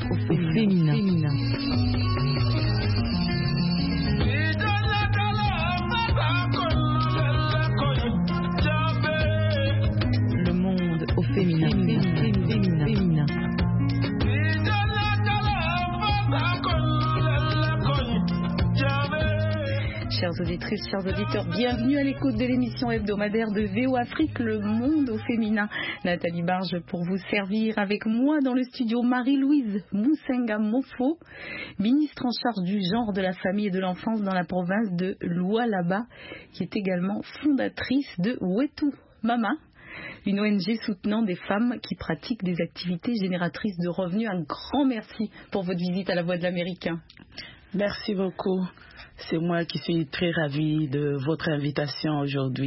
au féminin. Le monde au féminin. Féminin. Chères auditrices, chers auditeurs, bienvenue à l'écoute de l'émission hebdomadaire de VO Afrique, Le Monde au Féminin. Nathalie Barge pour vous servir, avec moi dans le studio Marie-Louise Moussenga Mofo, ministre en charge du genre, de la famille et de l'enfance dans la province de Lualaba, qui est également fondatrice de Wetu Mama, une ONG soutenant des femmes qui pratiquent des activités génératrices de revenus. Un grand merci pour votre visite à la Voix de l'Amérique. Merci beaucoup. C'est moi qui suis très ravie de votre invitation aujourd'hui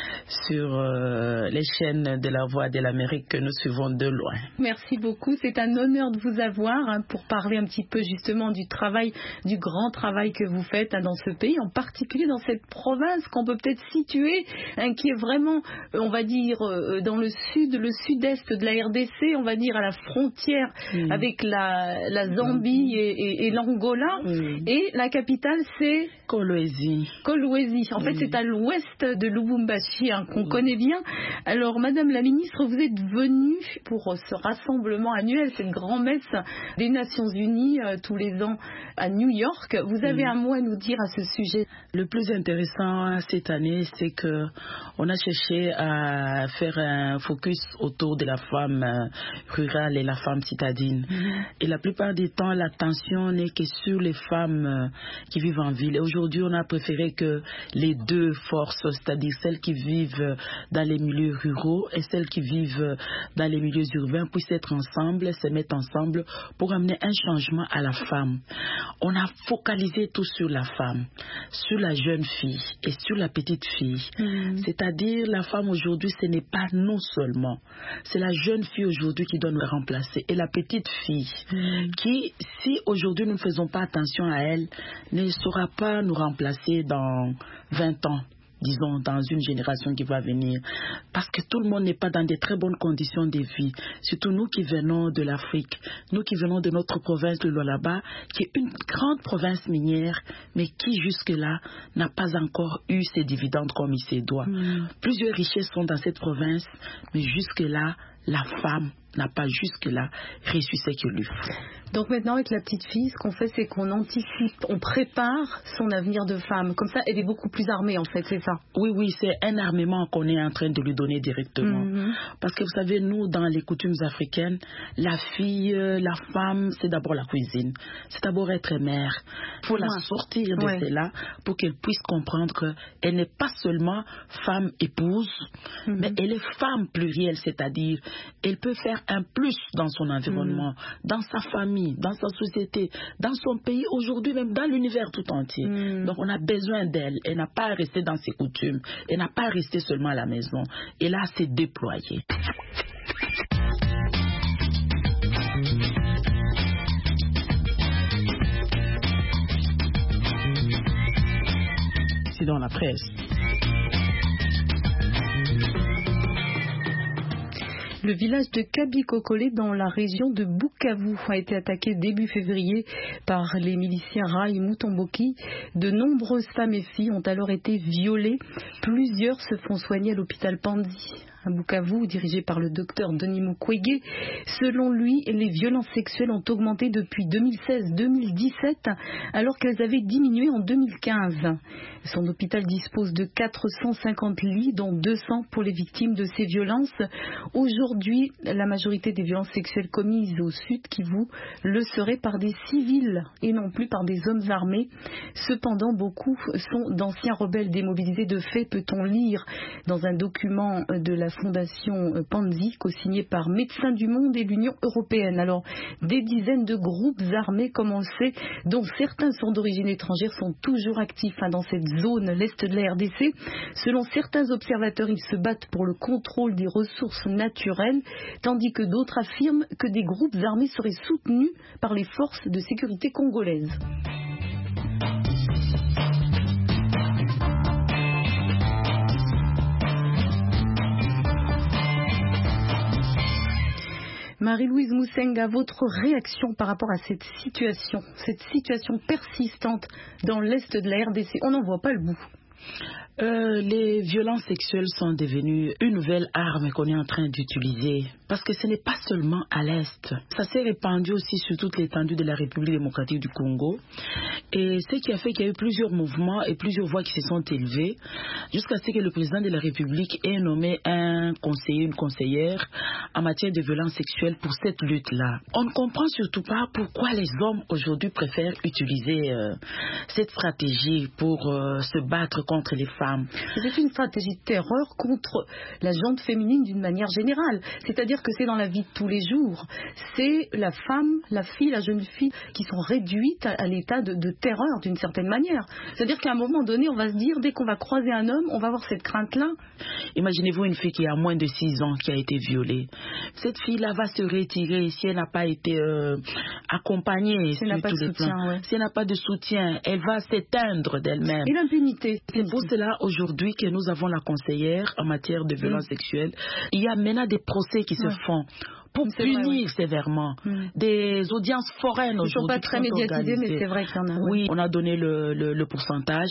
sur les chaînes de la Voix de l'Amérique que nous suivons de loin. Merci beaucoup. C'est un honneur de vous avoir pour parler un petit peu justement du travail, du grand travail que vous faites dans ce pays, en particulier dans cette province qu'on peut peut-être situer, qui est vraiment, on va dire, dans le sud-est de la RDC, on va dire à la frontière avec la Zambie et l'Angola. Et la capitale, c'est Kolwezi. En fait, c'est à l'ouest de Lubumbashi, qu'on connaît bien. Alors, Madame la Ministre, vous êtes venue pour ce rassemblement annuel, cette grand-messe des Nations Unies tous les ans à New York. Vous avez un mot à nous dire à ce sujet? Le plus intéressant cette année, c'est que on a cherché à faire un focus autour de la femme rurale et la femme citadine. Et la plupart du temps, l'attention n'est que sur les femmes qui vivent en ville. Et aujourd'hui, on a préféré que les deux forces, c'est-à-dire celles qui vivent dans les milieux ruraux et celles qui vivent dans les milieux urbains, puissent être ensemble, se mettre ensemble pour amener un changement à la femme. On a focalisé tout sur la femme, sur la jeune fille et sur la petite fille. C'est-à-dire, la femme aujourd'hui, ce n'est pas nous seulement. C'est la jeune fille aujourd'hui qui doit nous remplacer. Et la petite fille qui, si aujourd'hui nous ne faisons pas attention à elle, ne saura pas nous remplacer dans 20 ans, disons, dans une génération qui va venir. Parce que tout le monde n'est pas dans de très bonnes conditions de vie. Surtout nous qui venons de l'Afrique, nous qui venons de notre province de Lualaba, qui est une grande province minière, mais qui jusque-là n'a pas encore eu ses dividendes comme il se doit. Plusieurs richesses sont dans cette province, mais jusque-là, la femme n'a pas jusque-là reçu ce qu'il lui faut. Donc maintenant, avec la petite fille, ce qu'on fait, c'est qu'on anticipe, on prépare son avenir de femme. Comme ça, elle est beaucoup plus armée, en fait, c'est ça? Oui, c'est un armement qu'on est en train de lui donner directement. Parce que vous savez, nous, dans les coutumes africaines, la fille, la femme, c'est d'abord la cuisine. C'est d'abord être mère. Il faut la sortir de cela pour qu'elle puisse comprendre qu'elle n'est pas seulement femme épouse, mais elle est femme plurielle, c'est-à-dire elle peut faire un plus dans son environnement, dans sa famille, dans sa société, dans son pays, aujourd'hui même dans l'univers tout entier. Donc on a besoin d'elle. Elle n'a pas à rester dans ses coutumes. Elle n'a pas à rester seulement à la maison. Elle a à se déployer. C'est dans la presse. Le village de Kabikokole dans la région de Bukavu a été attaqué début février par les miliciens Rai Mutomboki. De nombreuses femmes et filles ont alors été violées. Plusieurs se font soigner à l'hôpital Panzi à Bukavu, dirigé par le docteur Denis Mukwege. Selon lui, les violences sexuelles ont augmenté depuis 2016-2017, alors qu'elles avaient diminué en 2015. Son hôpital dispose de 450 lits, dont 200 pour les victimes de ces violences. Aujourd'hui, la majorité des violences sexuelles commises au Sud Kivu le seraient par des civils et non plus par des hommes armés. Cependant, beaucoup sont d'anciens rebelles démobilisés. De fait, peut-on lire dans un document de la fondation Panzi, co-signée par Médecins du Monde et l'Union Européenne. Alors, des dizaines de groupes armés, comme on le sait, dont certains sont d'origine étrangère, sont toujours actifs dans cette zone, l'Est de la RDC. Selon certains observateurs, ils se battent pour le contrôle des ressources naturelles, tandis que d'autres affirment que des groupes armés seraient soutenus par les forces de sécurité congolaises. Marie-Louise Moussenga, votre réaction par rapport à cette situation persistante dans l'Est de la RDC, on n'en voit pas le bout. Les violences sexuelles sont devenues une nouvelle arme qu'on est en train d'utiliser parce que ce n'est pas seulement à l'Est. Ça s'est répandu aussi sur toute l'étendue de la République démocratique du Congo. Et ce qui a fait qu'il y a eu plusieurs mouvements et plusieurs voix qui se sont élevées jusqu'à ce que le président de la République ait nommé un conseiller, une conseillère en matière de violences sexuelles pour cette lutte-là. On ne comprend surtout pas pourquoi les hommes aujourd'hui préfèrent utiliser cette stratégie pour se battre contre les femmes. C'est une stratégie de terreur contre la gente féminine d'une manière générale. C'est-à-dire que c'est dans la vie de tous les jours. C'est la femme, la fille, la jeune fille qui sont réduites à l'état de terreur d'une certaine manière. C'est-à-dire qu'à un moment donné, on va se dire, dès qu'on va croiser un homme, on va avoir cette crainte-là. Imaginez-vous une fille qui a moins de 6 ans qui a été violée. Cette fille-là va se retirer si elle n'a pas été accompagnée sur tous les plans. Ouais. Si elle n'a pas de soutien, elle va s'éteindre d'elle-même. Et l'impunité. C'est pour cela aujourd'hui que nous avons la conseillère en matière de violence sexuelle. Il y a maintenant des procès qui se font pour punir sévèrement. Des audiences foraines aujourd'hui. Ils ne sont pas très médiatisés, mais c'est vrai qu'il y en a. Oui, on a donné le pourcentage.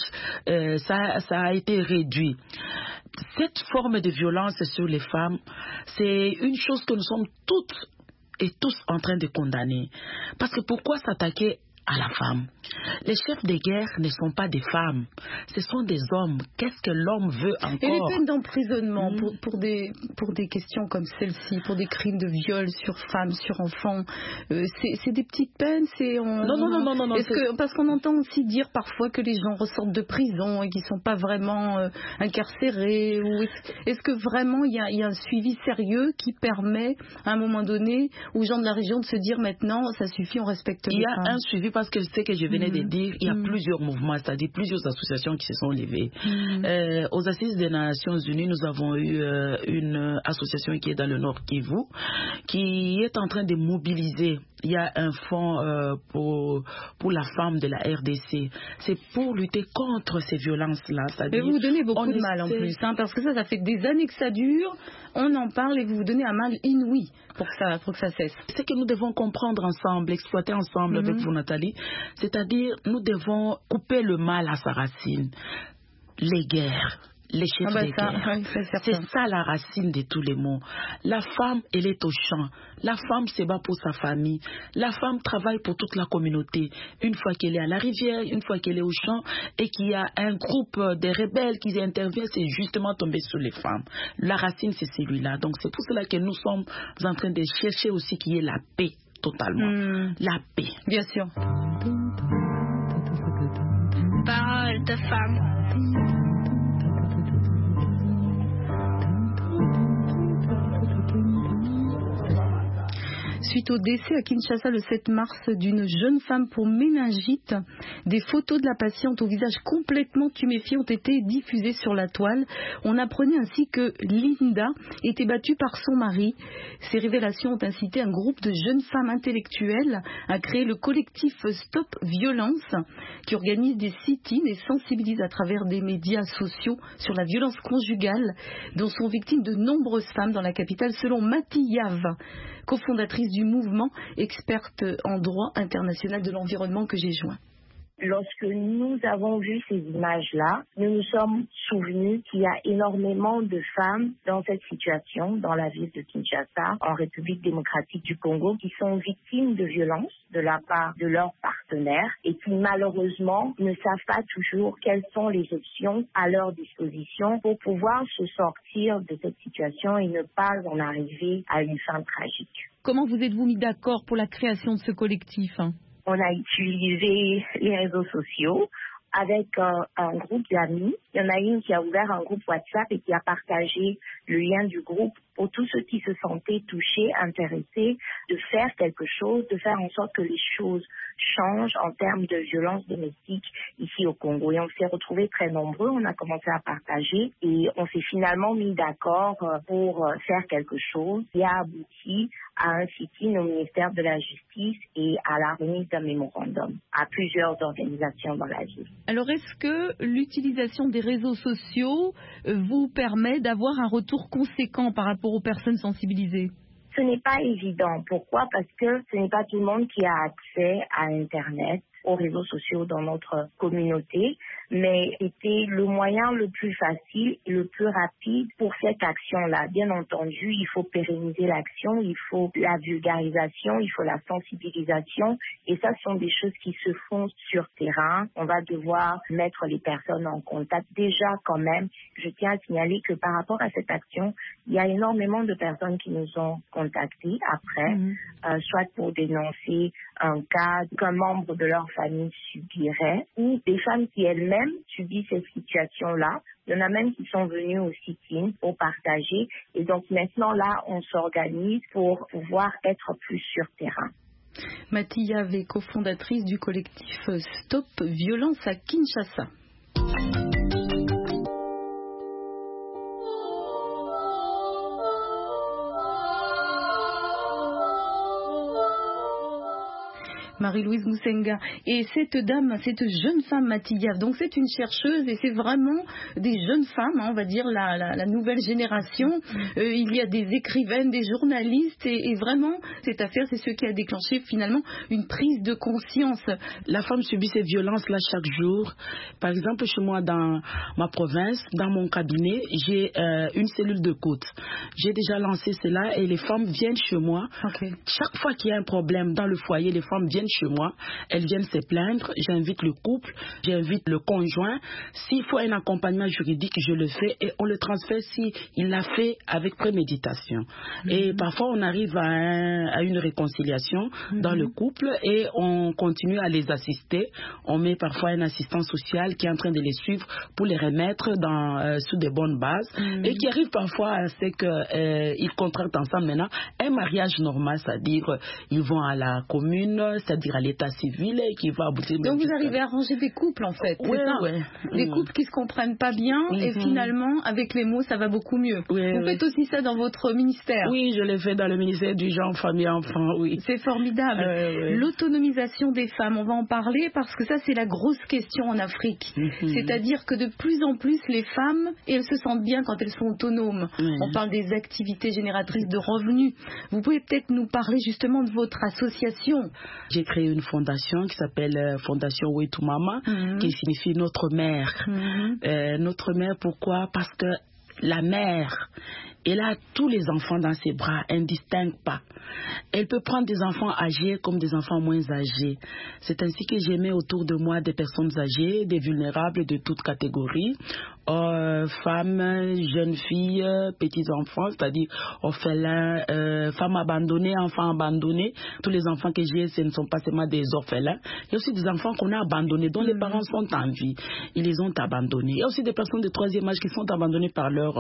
Ça a été réduit. Cette forme de violence sur les femmes, c'est une chose que nous sommes toutes et tous en train de condamner. Parce que pourquoi s'attaquer à la femme? Les chefs de guerre ne sont pas des femmes, ce sont des hommes. Qu'est-ce que l'homme veut encore? Et les peines d'emprisonnement pour des questions comme celle-ci, pour des crimes de viol sur femmes, sur enfants, c'est des petites peines? Non. Parce qu'on entend aussi dire parfois que les gens ressortent de prison et qu'ils ne sont pas vraiment incarcérés. Est-ce que vraiment il y a un suivi sérieux qui permet à un moment donné aux gens de la région de se dire maintenant ça suffit, on respecte les femmes? Il y a un suivi parce que ce que je venais de dire, il y a plusieurs mouvements, c'est-à-dire plusieurs associations qui se sont levées. Aux Assises des Nations Unies, nous avons eu une association qui est dans le Nord Kivu, qui est en train de mobiliser. Il y a un fonds pour la femme de la RDC. C'est pour lutter contre ces violences-là. Mais vous vous donnez beaucoup de mal en plus, parce que ça fait des années que ça dure, on en parle et vous vous donnez un mal inouï pour que ça cesse. C'est que nous devons comprendre ensemble, exploiter ensemble avec vous, Nathalie. C'est-à-dire, nous devons couper le mal à sa racine. Les guerres, les chefs de guerre. C'est ça la racine de tous les maux. La femme, elle est au champ. La femme se bat pour sa famille. La femme travaille pour toute la communauté. Une fois qu'elle est à la rivière, une fois qu'elle est au champ, et qu'il y a un groupe de rebelles qui intervient, c'est justement tomber sur les femmes. La racine, c'est celui-là. Donc c'est pour cela que nous sommes en train de chercher aussi qu'il y ait la paix. Totalement. La paix. Bien sûr. Parole de femme. Suite au décès à Kinshasa le 7 mars d'une jeune femme pour méningite, des photos de la patiente au visage complètement tuméfié ont été diffusées sur la toile. On apprenait ainsi que Linda était battue par son mari. Ces révélations ont incité un groupe de jeunes femmes intellectuelles à créer le collectif Stop Violence, qui organise des sit-ins et sensibilise à travers des médias sociaux sur la violence conjugale dont sont victimes de nombreuses femmes dans la capitale, selon Mati Yav, cofondatrice du mouvement, experte en droit international de l'environnement que j'ai joint. Lorsque nous avons vu ces images-là, nous nous sommes souvenus qu'il y a énormément de femmes dans cette situation, dans la ville de Kinshasa, en République démocratique du Congo, qui sont victimes de violences de la part de leurs partenaires et qui malheureusement ne savent pas toujours quelles sont les options à leur disposition pour pouvoir se sortir de cette situation et ne pas en arriver à une fin tragique. Comment vous êtes-vous mis d'accord pour la création de ce collectif ? On a utilisé les réseaux sociaux avec un groupe d'amis. Il y en a une qui a ouvert un groupe WhatsApp et qui a partagé le lien du groupe pour tous ceux qui se sentaient touchés, intéressés, de faire quelque chose, de faire en sorte que les choses changent en termes de violence domestique ici au Congo. Et on s'est retrouvés très nombreux, on a commencé à partager et on s'est finalement mis d'accord pour faire quelque chose qui a abouti à un sit-in au ministère de la Justice et à la remise d'un mémorandum à plusieurs organisations dans la ville. Alors, est-ce que l'utilisation des réseaux sociaux vous permet d'avoir un retour conséquent par rapport aux personnes sensibilisées ? Ce n'est pas évident. Pourquoi? Parce que ce n'est pas tout le monde qui a accès à Internet, aux réseaux sociaux dans notre communauté, mais c'était le moyen le plus facile, le plus rapide pour cette action-là. Bien entendu, il faut pérenniser l'action, il faut la vulgarisation, il faut la sensibilisation, et ça, ce sont des choses qui se font sur terrain. On va devoir mettre les personnes en contact. Déjà, quand même, je tiens à signaler que par rapport à cette action, il y a énormément de personnes qui nous ont contactés après, soit pour dénoncer un cas qu'un membre de leur famille subirait, ou des femmes qui elles-mêmes subissent cette situation-là. Il y en a même qui sont venus au sit-in pour partager. Et donc maintenant, là, on s'organise pour pouvoir être plus sur terrain. Mathia est cofondatrice du collectif Stop Violence à Kinshasa. Marie-Louise Moussenga. Et cette dame, cette jeune femme Mathia, donc c'est une chercheuse et c'est vraiment des jeunes femmes, on va dire la nouvelle génération. Il y a des écrivaines, des journalistes et vraiment cette affaire, c'est ce qui a déclenché finalement une prise de conscience. La femme subit ces violences-là chaque jour. Par exemple, chez moi dans ma province, dans mon cabinet, j'ai une cellule de côte. J'ai déjà lancé cela et les femmes viennent chez moi. Okay. Chaque fois qu'il y a un problème dans le foyer, les femmes viennent chez moi, elles viennent se plaindre, j'invite le couple, j'invite le conjoint. S'il faut un accompagnement juridique, je le fais et on le transfère s'il l'a fait avec préméditation. Et parfois on arrive à une réconciliation dans le couple et on continue à les assister. On met parfois un assistant social qui est en train de les suivre pour les remettre sous des bonnes bases et qui arrive parfois à ce qu'ils contractent ensemble maintenant un mariage normal, c'est-à-dire ils vont à la commune, c'est-à-dire à l'état civil et qui va aboutir. Donc vous arrivez à arranger des couples en fait, c'est ça? Des couples qui se comprennent pas bien et finalement avec les mots ça va beaucoup mieux. Vous faites aussi ça dans votre ministère? Oui, je l'ai fait dans le ministère du genre, famille, enfants, oui. C'est formidable. L'autonomisation des femmes, on va en parler parce que ça c'est la grosse question en Afrique. C'est-à-dire que de plus en plus les femmes, et elles se sentent bien quand elles sont autonomes. On parle des activités génératrices de revenus. Vous pouvez peut-être nous parler justement de votre association? J'ai créé une fondation qui s'appelle Fondation Wetu Mama, qui signifie notre mère. Notre mère, pourquoi? Parce que la mère, elle a tous les enfants dans ses bras, elle ne distingue pas. Elle peut prendre des enfants âgés comme des enfants moins âgés. C'est ainsi que j'ai mis autour de moi des personnes âgées, des vulnérables de toutes catégories, femmes, jeunes filles, petits enfants, c'est-à-dire orphelins, femmes abandonnées, enfants abandonnés. Tous les enfants que j'ai, ce ne sont pas seulement des orphelins. Il y a aussi des enfants qu'on a abandonnés, dont les parents sont en vie. Ils les ont abandonnés. Il y a aussi des personnes de troisième âge qui sont abandonnées par leurs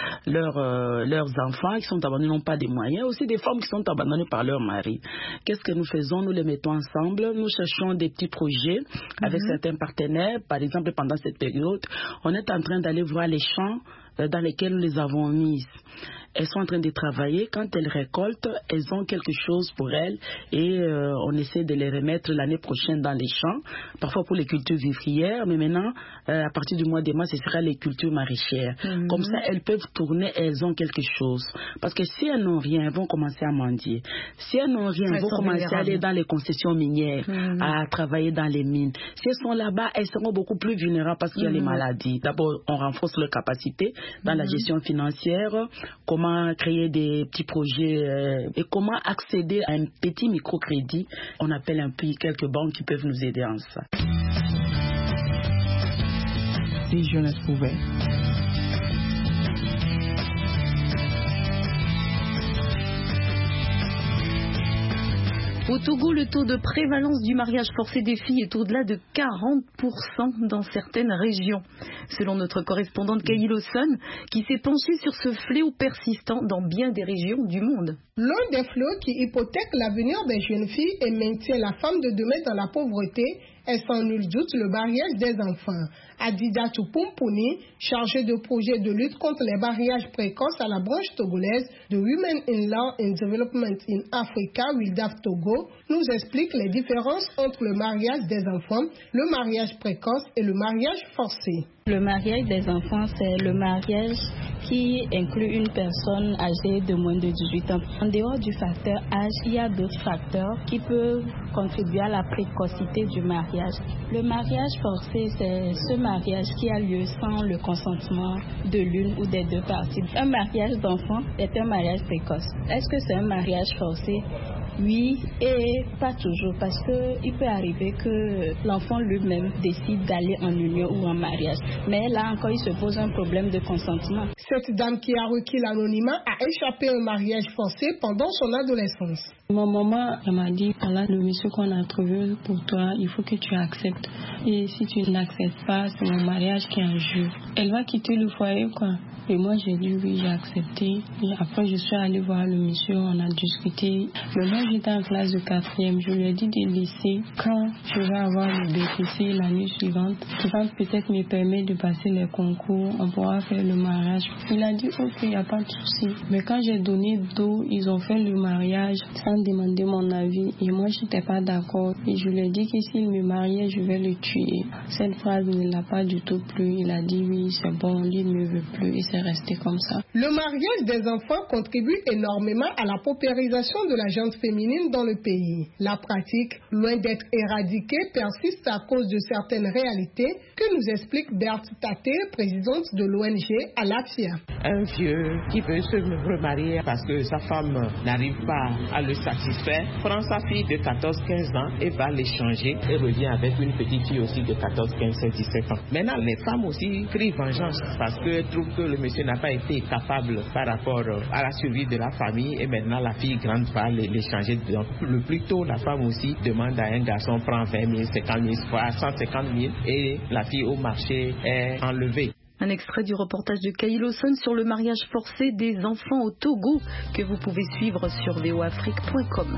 enfants, qui sont abandonnés, n'ont pas de moyens. Il y a aussi des femmes qui sont abandonnées par leur mari. Qu'est-ce que nous faisons? Nous les mettons ensemble. Nous cherchons des petits projets avec certains partenaires. Par exemple, pendant cette période, on est en train d'aller voir les champs dans lesquels nous les avons mises. Elles sont en train de travailler. Quand elles récoltent, elles ont quelque chose pour elles et on essaie de les remettre l'année prochaine dans les champs, parfois pour les cultures vivrières, mais maintenant, à partir du mois de mars, ce sera les cultures maraîchères. Comme ça, elles peuvent tourner, elles ont quelque chose. Parce que si elles n'ont rien, elles vont commencer à mendier. Si elles n'ont rien, elles vont commencer à aller dans les concessions minières, à travailler dans les mines. Si elles sont là-bas, elles seront beaucoup plus vulnérables parce qu'il y a les maladies. D'abord, on renforce leurs capacités dans la gestion financière, comment créer des petits projets et comment accéder à un petit microcrédit. On appelle un peu quelques banques qui peuvent nous aider en ça. Si jeunesse pouvait. Au Togo, le taux de prévalence du mariage forcé des filles est au-delà de 40% dans certaines régions. Selon notre correspondante Kayi Lawson, qui s'est penchée sur ce fléau persistant dans bien des régions du monde. L'un des fléaux qui hypothèque l'avenir des jeunes filles et maintient la femme de demain dans la pauvreté est sans nul doute le mariage des enfants. Adida Tupumpuni, chargé de projet de lutte contre les mariages précoces à la branche togolaise de Women in Law and Development in Africa, WILDAF Togo, nous explique les différences entre le mariage des enfants, le mariage précoce et le mariage forcé. Le mariage des enfants, c'est le mariage qui inclut une personne âgée de moins de 18 ans. En dehors du facteur âge, il y a d'autres facteurs qui peuvent contribuer à la précocité du mariage. Le mariage forcé, c'est ce mariage qui a lieu sans le consentement de l'une ou des deux parties. Un mariage d'enfant est un mariage précoce. Est-ce que c'est un mariage forcé? Oui, et pas toujours, parce qu'il peut arriver que l'enfant lui-même décide d'aller en union ou en mariage. Mais là encore, il se pose un problème de consentement. Cette dame qui a requis l'anonymat a échappé à un mariage forcé pendant son adolescence. Mon maman m'a dit, voilà, le monsieur qu'on a trouvé pour toi, il faut que tu acceptes. Et si tu n'acceptes pas, c'est mon mariage qui est en jeu. Elle va quitter le foyer, quoi. Et moi, j'ai dit oui, j'ai accepté. Et après, je suis allée voir le monsieur, on a discuté. Mais moi, j'étais en classe de 4e. Je lui ai dit de laisser quand je vais avoir le BTC la nuit suivante. Qui va peut-être me permettre de passer les concours. On pourra faire le mariage. Il a dit ok, il n'y a pas de souci. Mais quand j'ai donné d'eau, ils ont fait le mariage sans demander mon avis. Et moi, je n'étais pas d'accord. Et je lui ai dit que s'il me mariait, je vais le tuer. Cette phrase ne l'a pas du tout plu. Il a dit oui, c'est bon, lui ne me veut plus. Et c'est resté comme ça. Le mariage des enfants contribue énormément à la paupérisation de la gente féminine dans le pays. La pratique, loin d'être éradiquée, persiste à cause de certaines réalités que nous explique Berthe Taté, présidente de l'ONG Alafia. Un vieux qui veut se remarier parce que sa femme n'arrive pas à le satisfaire, prend sa fille de 14-15 ans et va l'échanger et revient avec une petite fille aussi de 14, 15, 17 ans. Maintenant, les femmes aussi crient vengeance parce qu'elles trouvent que le monsieur n'a pas été capable par rapport à la survie de la famille et maintenant la fille grande va l'échanger. Donc le plus tôt, la femme aussi demande à un garçon, prend 20 000, 50 000, 150 000 et la fille au marché est enlevée. Un extrait du reportage de Kaïloson sur le mariage forcé des enfants au Togo que vous pouvez suivre sur voafrique.com.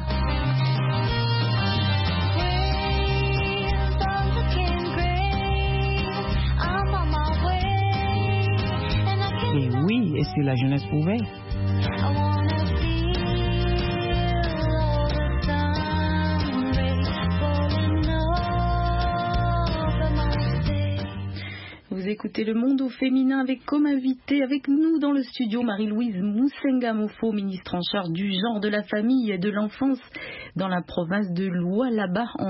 Et oui, et si la jeunesse pouvait. Vous écoutez Le Monde au féminin avec comme invité avec nous dans le studio Marie-Louise Moussenga Mofo, ministre en charge du genre, de la famille et de l'enfance dans la province de Lualaba en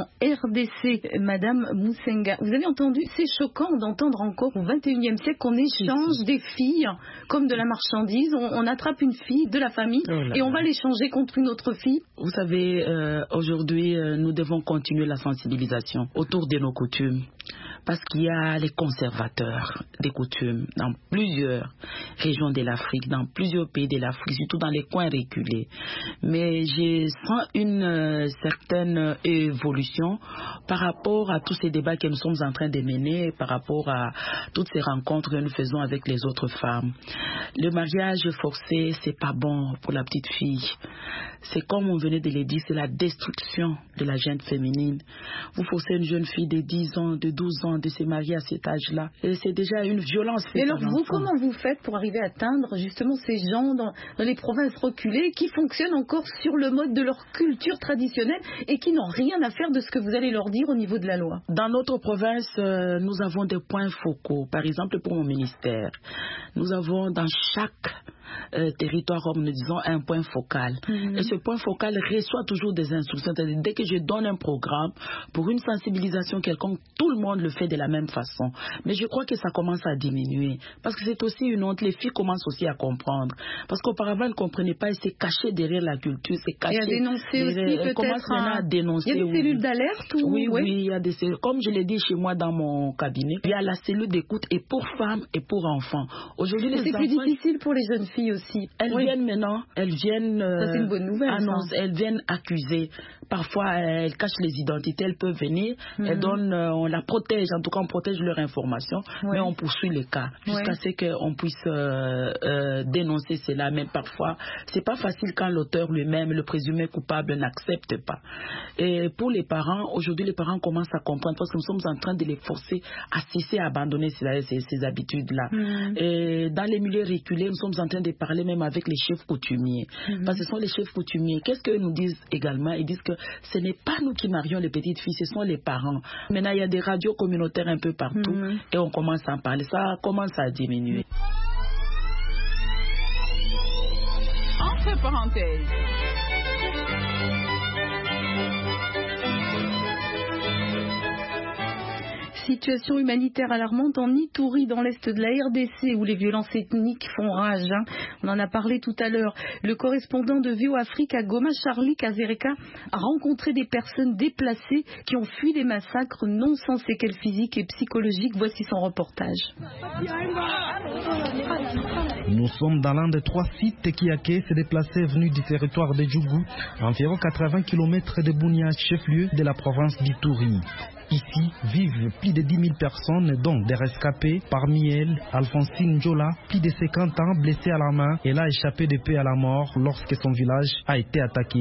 RDC. Madame Moussenga, vous avez entendu, c'est choquant d'entendre encore au XXIe siècle qu'on échange des filles comme de la marchandise. On attrape une fille de la famille et on va l'échanger contre une autre fille. Vous savez, aujourd'hui, nous devons continuer la sensibilisation autour de nos coutumes. Parce qu'il y a les conservateurs des coutumes dans plusieurs régions de l'Afrique, dans plusieurs pays de l'Afrique, surtout dans les coins reculés. Mais je sens une certaine évolution par rapport à tous ces débats que nous sommes en train de mener, par rapport à toutes ces rencontres que nous faisons avec les autres femmes. Le mariage forcé, c'est pas bon pour la petite fille. C'est comme on venait de le dire, c'est la destruction de la gente féminine. Vous forcez une jeune fille de 10 ans, de 12 ans de se marier à cet âge-là. Et c'est déjà une violence faite. Et alors, vous, comment vous faites pour arriver à atteindre justement ces gens dans les provinces reculées qui fonctionnent encore sur le mode de leur culture traditionnelle et qui n'ont rien à faire de ce que vous allez leur dire au niveau de la loi? Dans notre province, nous avons des points focaux. Par exemple, pour mon ministère, nous avons dans chaque territoire, comme nous disons, un point focal. Et ce point focal reçoit toujours des instructions. Dès que je donne un programme pour une sensibilisation quelconque, tout le monde le fait de la même façon. Mais je crois que ça commence à diminuer. Parce que c'est aussi une honte. Les filles commencent aussi à comprendre. Parce qu'auparavant, elles ne comprenaient pas. Elles se cachaient derrière la culture. Et à dénoncer aussi, peut-être. Commencent maintenant à dénoncer. Il y a des cellules d'alerte ou... Oui, il y a des cellules. Comme je l'ai dit chez moi dans mon cabinet, il y a la cellule d'écoute et pour femmes et pour enfants. Aujourd'hui, c'est plus difficile pour les jeunes filles aussi. Elles viennent maintenant, elles viennent c'est une bonne nouvelle, annoncer, elles viennent accuser. Parfois, elles cachent les identités, elles peuvent venir, elles donnent, on la protège, en tout cas on protège leur information, mais on poursuit les cas jusqu'à ce qu'on puisse dénoncer cela. Mais parfois, c'est pas facile quand l'auteur lui-même, le présumé coupable, n'accepte pas. Et pour les parents, aujourd'hui les parents commencent à comprendre parce que nous sommes en train de les forcer à cesser à abandonner ces habitudes-là. Et dans les milieux reculés, nous sommes en train de de parler même avec les chefs coutumiers. Parce que ce sont les chefs coutumiers. Qu'est-ce qu'ils nous disent également? Ils disent que ce n'est pas nous qui marions les petites filles, ce sont les parents. Maintenant, il y a des radios communautaires un peu partout et on commence à en parler. Ça commence à diminuer. Entre parenthèses. Situation humanitaire alarmante en Ituri, dans l'est de la RDC, où les violences ethniques font rage. On en a parlé tout à l'heure. Le correspondant de VOA Afrique à Goma, Charlie Kazereka, a rencontré des personnes déplacées qui ont fui les massacres, non sans séquelles physiques et psychologiques. Voici son reportage. Nous sommes dans l'un des 3 sites qui accueillent ces déplacés venus du territoire de Djougou, environ 80 km de Bunia, chef-lieu de la province d'Ituri. Ici vivent plus de 10 000 personnes, dont des rescapés. Parmi elles, Alphonsine Jola, plus de 50 ans, blessée à la main. Elle a échappé de peu à la mort lorsque son village a été attaqué.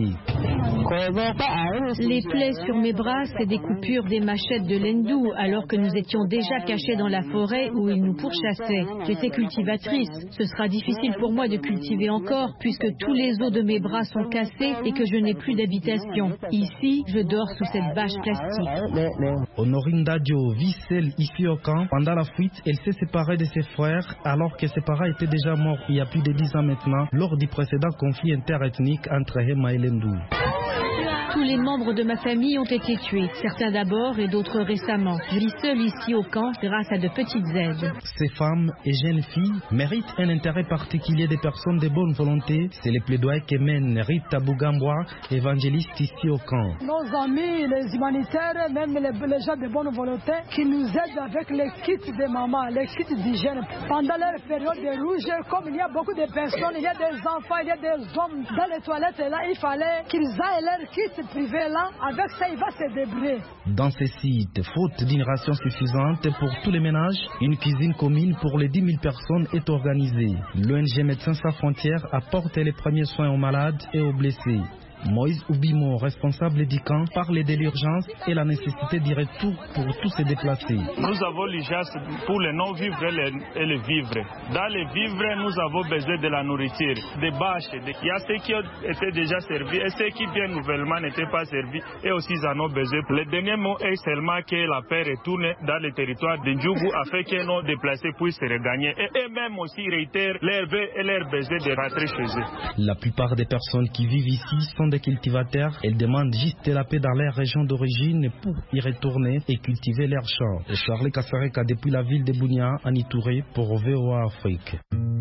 Les plaies sur mes bras, c'est des coupures des machettes de l'Endou, alors que nous étions déjà cachés dans la forêt où ils nous pourchassaient. J'étais cultivatrice. Ce sera difficile pour moi de cultiver encore, puisque tous les os de mes bras sont cassés et que je n'ai plus d'habitation. Ici, je dors sous cette bâche plastique. Honorine Dadio vit seule ici au camp. Pendant la fuite, elle s'est séparée de ses frères alors que ses parents étaient déjà morts il y a plus de 10 ans maintenant lors du précédent conflit interethnique entre Hema et Lendou. Tous les membres de ma famille ont été tués, certains d'abord et d'autres récemment. Je vis seule ici au camp grâce à de petites aides. Ces femmes et jeunes filles méritent un intérêt particulier des personnes de bonne volonté. C'est le plaidoyer que mène Rita Bougambwa, évangéliste ici au camp. Nos amis, les humanitaires, même les gens de bonne volonté, qui nous aident avec les kits de maman, les kits d'hygiène. Pendant leur période de rouge, comme il y a beaucoup de personnes, il y a des enfants, il y a des hommes dans les toilettes, et là, il fallait qu'ils aillent leur kit privé là, avec ça il va se débrouiller. Dans ces sites, faute d'une ration suffisante pour tous les ménages, une cuisine commune pour les 10 000 personnes est organisée. L'ONG Médecins Sans Frontières apporte les premiers soins aux malades et aux blessés. Moïse Oubimo, responsable du camp, parle de l'urgence et la nécessité du retour pour tous ces déplacés. Nous avons l'urgence pour les non-vivres et les vivres. Dans les vivres, nous avons besoin de la nourriture, des bâches. Il y a ceux qui ont été déjà servis et ceux qui viennent nouvellement n'étaient pas servis et aussi ils en ont besoin. Le dernier mot est seulement que la paix retourne dans le territoire de Djougou afin que nos déplacés puissent se regagner et eux-mêmes aussi réitèrent leur vœu et leur besoin de rentrer chez eux. La plupart des personnes qui vivent ici sont des cultivateurs. Elles demandent juste la paix dans leur région d'origine pour y retourner et cultiver leurs champs. Charlie Kasareka depuis la ville de Bunia en Ituri pour VOA Afrique.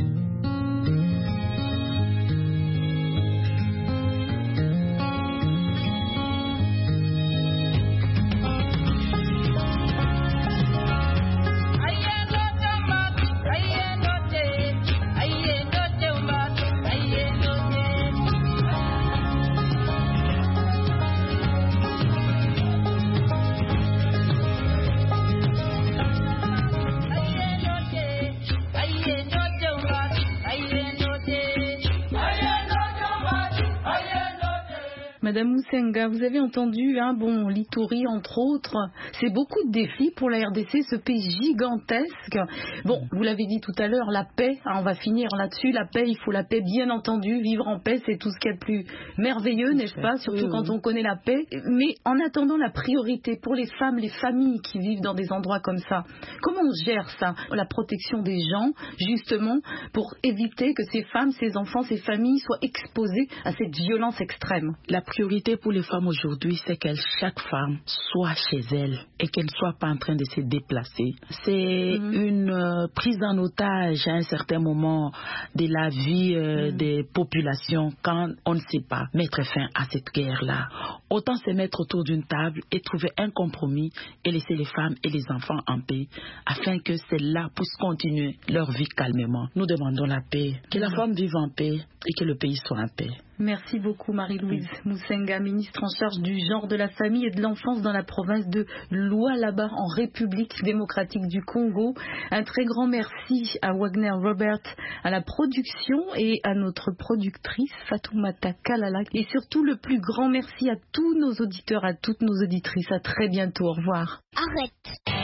Madame Moussenga, vous avez entendu, l'Ituri entre autres, c'est beaucoup de défis pour la RDC, ce pays gigantesque. Bon, vous l'avez dit tout à l'heure, la paix, on va finir là-dessus, la paix, il faut la paix bien entendu, vivre en paix, c'est tout ce qu'il y a de plus merveilleux, n'est-ce pas, surtout quand on connaît la paix. Mais en attendant, la priorité pour les femmes, les familles qui vivent dans des endroits comme ça, comment on gère ça, la protection des gens, justement, pour éviter que ces femmes, ces enfants, ces familles soient exposées à cette violence extrême? La priorité pour les femmes aujourd'hui, c'est que chaque femme soit chez elle et qu'elle ne soit pas en train de se déplacer. C'est une prise en otage à un certain moment de la vie des populations quand on ne sait pas mettre fin à cette guerre-là. Autant se mettre autour d'une table et trouver un compromis et laisser les femmes et les enfants en paix afin que celles-là puissent continuer leur vie calmement. Nous demandons la paix, que la femme vive en paix et que le pays soit en paix. Merci beaucoup Marie-Louise Moussenga, ministre en charge du genre, de la famille et de l'enfance dans la province de Lualaba en République démocratique du Congo. Un très grand merci à Wagner Robert à la production et à notre productrice Fatoumata Kalala. Et surtout le plus grand merci à tous nos auditeurs, à toutes nos auditrices. À très bientôt. Au revoir. Arrête.